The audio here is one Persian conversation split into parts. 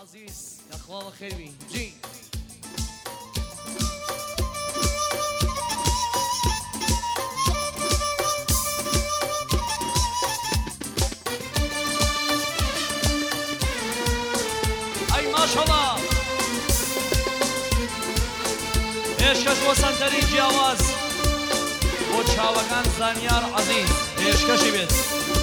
عزيز يا اخوان خير بي جي اي ما شاء الله پێشکەش بۆ سەنتەری جیاواز بۆ چاوەکان زانیار عەزیز پێشکەشی بێت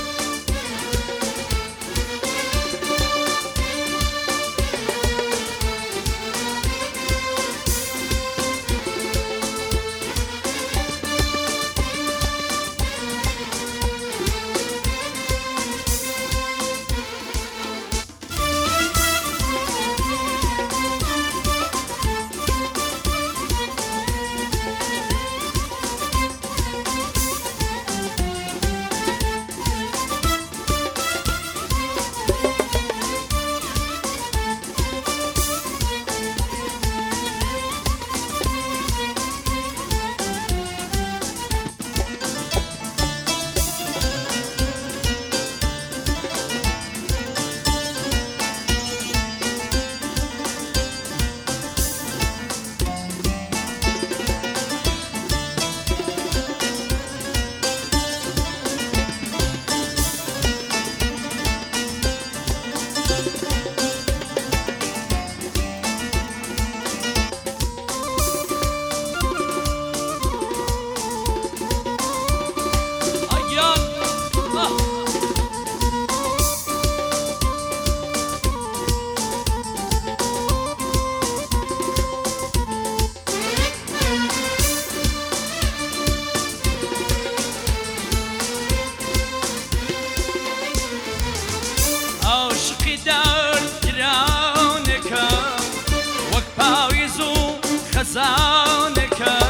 خزانك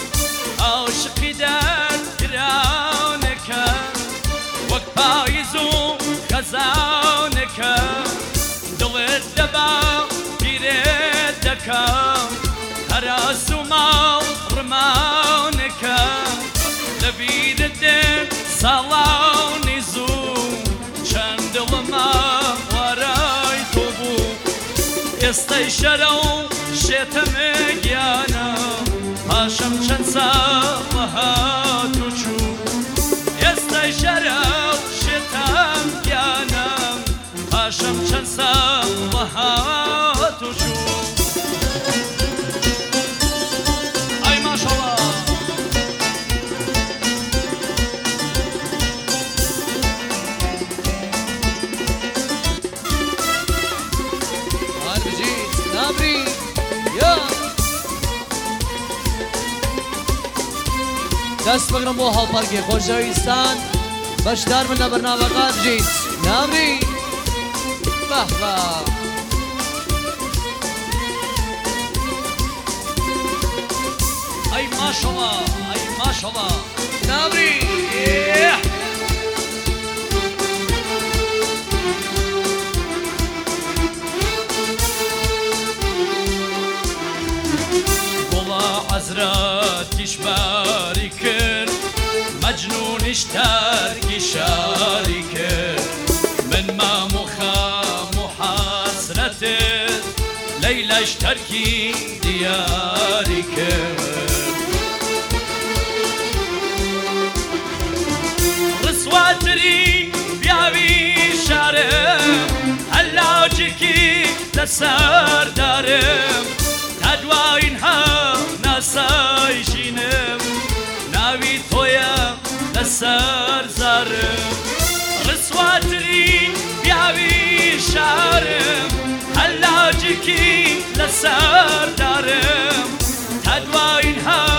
عاشقي در گرانك وقت پاییزو خزانك دلت دبا گیرت دکم هراس و مال رمانك لبید دن سالانی زو چند دلما ورای تو بو ئێستەی شەرە و شێتەمە گیانە پاشەم چەند ساڵە هات و چوو ئێستەی شەرە و شێتەم گیانە پاشەم چەند ساڵە هات و چوو ئای ماشەڵڵا دەست بگرم بۆ هەڵپەرگێ خۆشەویستان بەشدار بن لە بەرنامەکە بژیت نامری بەه بە ئەی ماشەڵڵا ئەی ماشەڵڵا نامری حەزرەتیش باری کرد مەجنونیش تەرکی شاری کرد من مام و خام و حەسرەتت لەیلەش تەرکی دیاری کرد ڕسواتری پیاوی شارم هەلاجێکی لەسەر دارم تا دوایین ناسایشینم ناوی تۆیە لەسەر زارم ڕسواترین پیاوی شارم هەلاجێکی لەسەر دارم تا دوایین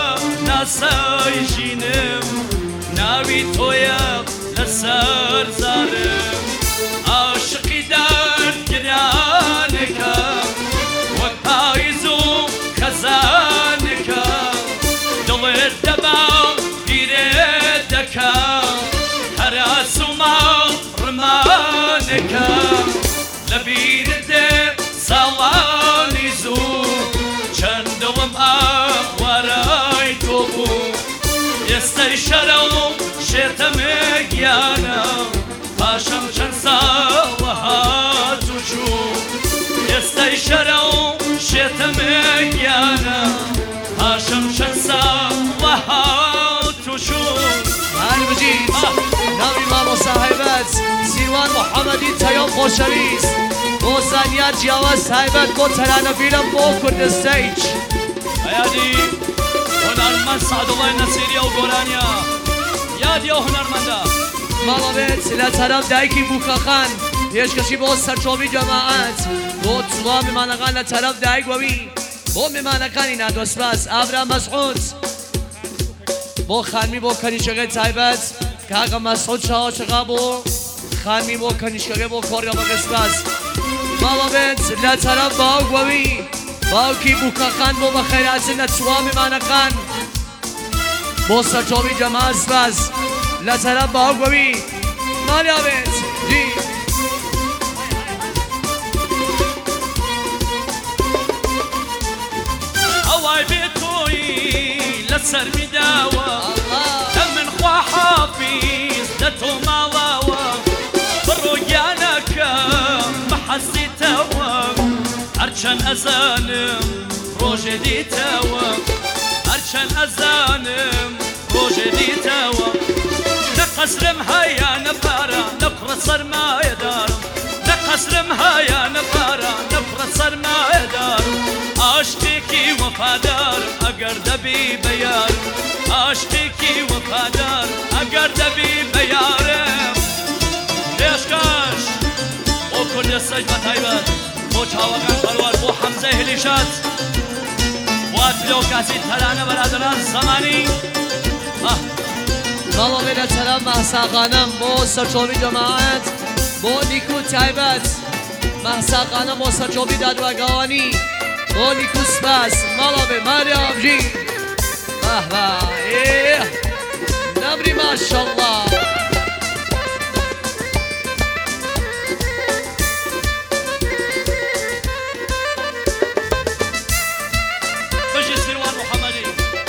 ناسایشینم ناوی تۆیە لەسەر زارم عاشقی دەرگرانێکە وەک پاییز و خەزانێکە دڵێت دەبا گیرێت دەکەم هەراس و ماڵ ڕمانێکە لەبیرت دێ ساڵانی زوو چەند دڵم ئاوارای تۆ بوو ئێستەی شەرە و شێتەمێ گیانە پاشەم چەند ساڵە هات و چوو دەستەی شەرە و شێتەمێکیانە هاشم شەرسا وەها تووشون هەر بجیت ناوی مامۆستا هایبەت سیروان محەممەدی تەیۆم خۆشەویست بۆ زانیار جیاواز هایبەت بۆ تەرانەبیرم بۆ کوردستەیج یادی هۆنەرمەند سعدوڵای نەسیریە و گۆرانیە یادی ئەو هۆنەرمەندە ماڵە بێت لە تەرەف دایکی بووکەخان پێشکەشی بۆ سەرچۆوی جەماعەت بۆ چوڵا میمانەکان لە تەرەف دایکوەوی بۆ میمانەکانی نادۆسپاس ئابرا مەسعود بۆ خانمی بۆ کەنیشەکەی تایبەت کاکە مەسعود چاوەچقا بۆ خانمی بۆ کەنیشکەکەی بۆ کۆڕیۆ بەگە سپاس ماڵە بێت لە تەرەف باوکوەوی باوکی بووکەخان بۆ بەخێراتن لە چوڵا میمانەکان بۆ سەرچۆوی جەماعەت سپاس لە تەرەف باوکوەوی مالیا بێت جی ئەوای بێت تۆی لەسەر میداوە کە من خوا حافیز لە تۆ ماڵاوە بڕۆگیانەکەم بەحەزیتەوە هەرچەند ئەزانم ڕۆژێ دیتەوە هەرچەند ئەزانم ڕۆژێ دیتەوە نە قەسرم هەیە نە پارە نە پڕە سەرمایەدارم نە قەسرم هەیە نە پارە نە پڕە سەرمایەدارم عاشقێکی وەفادارم ئەگەر دەبی بە یارم عاشقێکی وەفادارم ئەگەر دەبی بە یارم پێشکەش بۆ کوردستەیج بەتایبەت بۆ چاوەکان پەروەر بۆ حەمزە هێلیشات وات لەو کاسی تەرانە بەرادەران زەمانی ماڵە بێ لە تەرەف مەحساقانەم بۆ سەرچۆوی جەماعەت بۆ نیکو تایبەت مەحساقانەم بۆ سەرچۆوی دادوەرگاوانی بۆ نیکو سپاس ماڵە بێ ماریا بژی بەهبە نەبری ماشەڵڵا بژی سیروان محەممەدی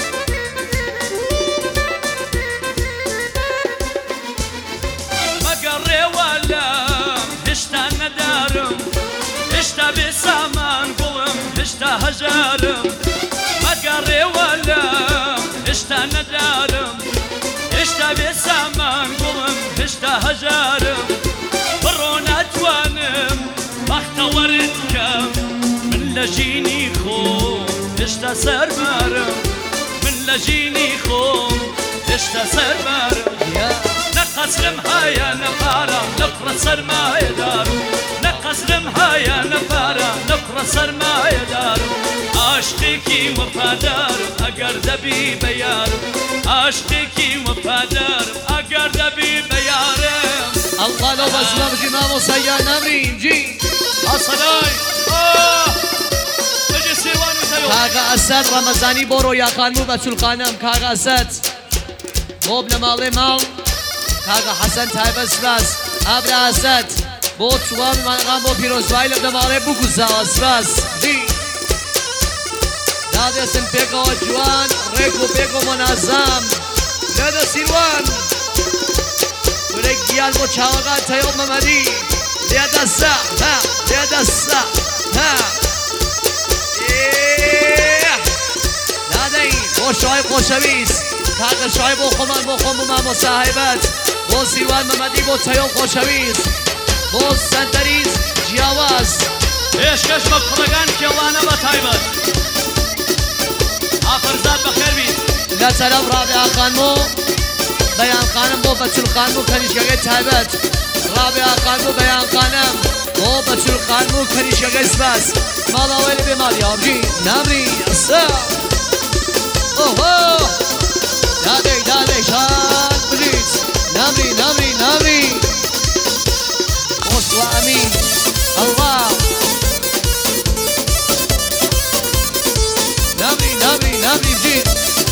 مەگەڕێوە لەم هێشتا نەدارم هێشتا بێ سامان گوڵم هێشتا هەژارم مەگەڕێوە لەم هێشتا نەدارم هێشتا بێ سامان گوڵم هێشتا هەژارم بڕۆ ناتوانم بەختەوەرت بکەم من لە ژینی خۆم هێشتا سەرمارم من لە ژینی خۆم هێشتا سەرمارم نە قەسرم هەیە نە پارە نە پڕە سەرمایەدارم نە قەسرم هەیە نە پارە نە پڕە سەرمایەدارم عاشقێکی وەفادارم ئەگەر دەبی بە یارم عاشقێکی وەفادارم ئەگەر دەبی بە یارم ئەڵقا لەو بەزمە بژی مامۆستا یار نەمرین جی ئاسەدای بەجێ سێوانی تەیۆ کاکە ئەسەد ڕەمەزانی بۆ ڕۆیاخانم و بەچولخانەم کاکە ئەسەد بۆ بنە ماڵێ ماڵ کاکە حەسەن تایبەت سپاس ئابرا ئەسەد بۆ چوڵا میمانەکان بۆ پیرۆزبای لە بنە ماڵێ بکوزاوە سپاس جی دادێسن پێکەوە جوان ڕێک و پێک و مۆنازام لێدە سیروان ورێک گیان بۆ چاوەکان تەیۆ مەمەدی لێدە سا لێدە سا دادەی بۆ شوهای خۆشەویست کاکە شوهای بۆ خۆمان بۆ خۆم و مامۆستا هایبەت بۆ سیروان مەمەدی بۆ تەیۆ خۆشەویست بۆ سەنتەریز جیاواز پێشکەش بە کوڕەکان کێوانە بەتایبەت ئافرزاد بەخێر بیت لە تەرەف ڕابێعە خانم و بەیان خانم بۆ بەچول خانم و کەنیشەکەی تایبەت ڕابێعە خانم و بەیان خانم بۆ بەچول خانم و کەنیشەکەی سپاس ماڵاوەی لەبێ ماڵی ئابژی نامری ئەسا دادەی شان بژیت نامری خۆش و ئەمین ئەڵڵا نامری بژیت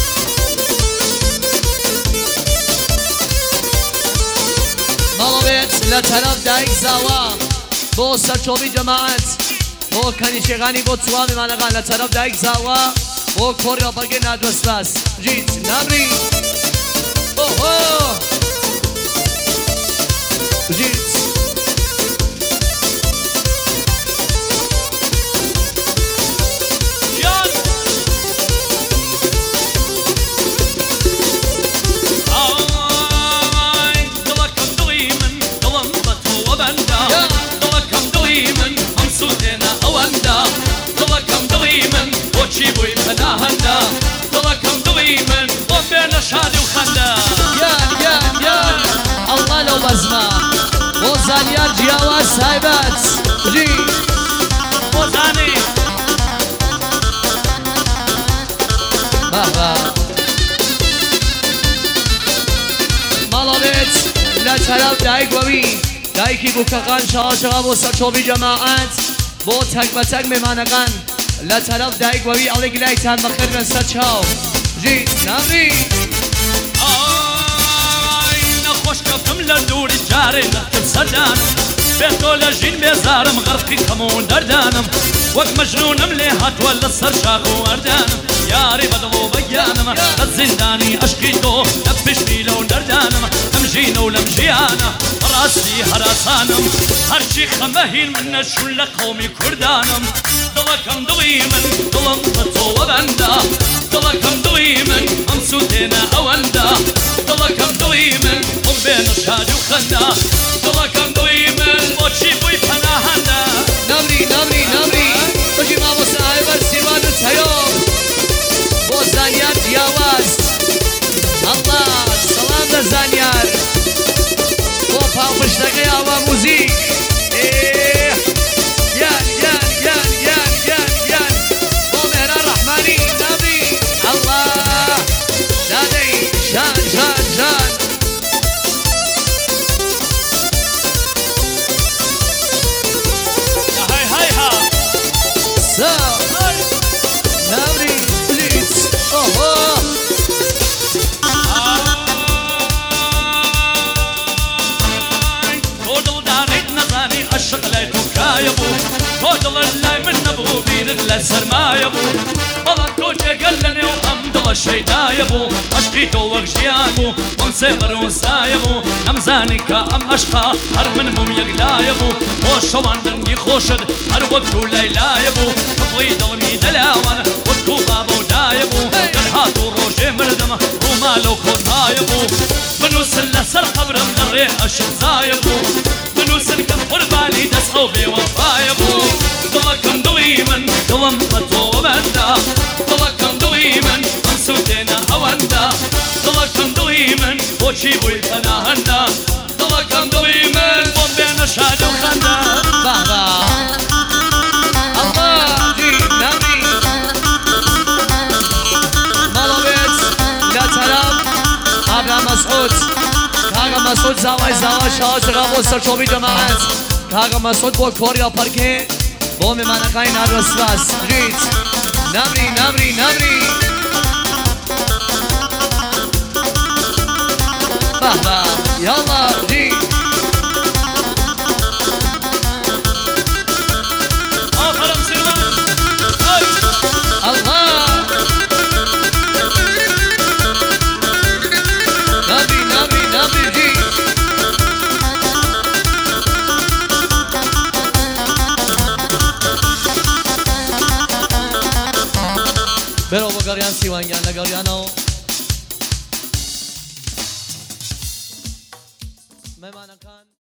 ماڵە بێت لە تەرەف دایک زاوە بۆ سەرچۆوی جەماعەت بۆ کەنیشەکانی بۆ چوار میمانەکان لە تەرەف دایک زاوە بۆ کۆڕیۆپەرگەی نادوەسپاس بژیت نامری بژیت سایبت جی بۆزانی بابا ماڵەڵێت لە چەرەب دایکوەوی دایکی بووکەکان شەوا بۆ سەرچۆبی جەماعەت بۆ تەک بە تەک مێمانەکان لە چەرەب دایکوەوی ئەڵێ گلایتان بەخێر بن سەر چاو جی ناوی ئای نەخۆشکەوتم لە دووری جارێ نەکرد سەردانم بێتۆ لە ژین بێزارم غەرقی هەموو دەردانم وەک مەجنونم لێ هاتووە لەسەر شاخ و وەردانم یاری بەدڵ و بەگیانم لە زیندانی عەشقی تۆ لە پشتی لەو دەردانم لەم ژینە و لەم ژیانە ڕاستی هەراسانم هەرچی خەمەهین من نەچوون لە قەومی کوردانم دڵەکەم دڵی من دڵم بە تۆوە بەندە دڵەکەم دڵی من ئەم سوودێنە ئەوەندە دڵەکەم دڵی من ئەم بێنە شاد و خەندە دڵەکەم دڵی من بۆچی بووی پەناهەندە نامری بەژی مامۆستا ئایبەر سیروان و چەیۆ بۆ زانیار جیاواز ئەڵڵا سەڵام لە زانیار بۆ پاڵپشتەکەی ئاوا موزیک یان بۆ مێران ڕەحمانی نامری ئەڵڵا دادەی ژان نامری بلیت تۆ دڵدانیت نەزانی عەشق لای تۆ کایە بوو تۆ دڵت لای من نەبوو بیرت لە سەرمایە بوو بەڵام تۆ جێگەل لە نێو ئەم دڵە شەیدایە بوو عەشقی تۆ وەک ژیان بوو بۆم سێبەر و سایە بوو ئەمزانی کە ئەم عەشقا هەر من بووم یەکلایە بوو بۆ شەوان دەنگی خۆشت هەر وەک تو لەیلایە بوو کەڵی دڵمی دەلاوان وەک تو بابە و دایە بوو دەرهات و ڕۆژێ مردم ڕووما لەو کۆتایە بوو بنووسن لەسەر قەبرم لە ڕێ عەشق زایە بوو بنووسن کەم قوربانی دەست ئەو بێوەفایە بوو دڵەکەم دڵی من دڵم بە تۆوە بەندە دڵەکەم دڵی من ئەم سوودێنە ئەوەندە دڵەکەم دڵی من بۆچی بووی پەناهەندە دڵەکەم دڵی من بۆم بێنە شاد و خەندە بابا ئەڵڵا جی نامری ماڵەوێت لە چەرەب ئابرا مەسعود کاگە مەسعود زاوای شەوا چرا بۆ سەرچۆبی جەماعەت کاگە مەسعود بۆ کۆریا پەرکێ بۆ مێمانەکانی نادوە سپاس بژیت نامری بابا یاڵا جی ئافەرم سیروان ئەڵڵا نامری جی بەرەو بە گەڕیان سیوانگیان لە گەڕیانەوە